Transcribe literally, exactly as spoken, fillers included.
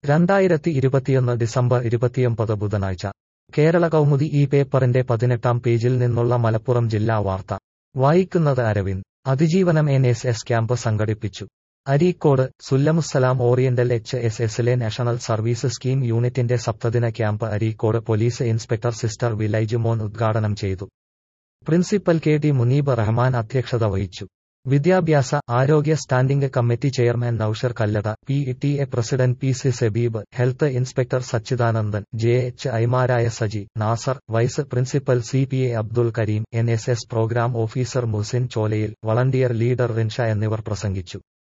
രണ്ടായിരത്തി ഇരുപത്തിയൊന്ന് ഡിസംബർ ഇരുപത്തിയൊമ്പത് ബുധനാഴ്ച കേരള കൗമുദി ഈ പേപ്പറിന്റെ പതിനെട്ടാം പേജിൽ നിന്നുള്ള മലപ്പുറം ജില്ലാ വാർത്ത വായിക്കുന്നത് അരവിന്ദ്. അതിജീവനം എൻ എസ് എസ് ക്യാമ്പ് സംഘടിപ്പിച്ചു. Areekode Sullamussalam oriental H S എസിലെ നാഷണൽ സർവീസ് സ്കീം യൂണിറ്റിന്റെ സപ്തദിന ക്യാമ്പ് അരീക്കോട് പോലീസ് ഇൻസ്പെക്ടർ സിസ്റ്റർ വിലൈജ് മോൻ ഉദ്ഘാടനം ചെയ്തു. Principal K T Muneeb Rahman അധ്യക്ഷത വഹിച്ചു. വിദ്യാഭ്യാസ ആരോഗ്യ standing committee chairman Noushar Kallada, P T A president P C Sabeeb, health inspector Sachidanandan, J H ഐമാരായ Saji, Nasar, vice principal C P A Abdul Kareem, N S S programme officer Muhsin Cholayil, volunteer leader Rinsha എന്നിവർ പ്രസംഗിച്ചു.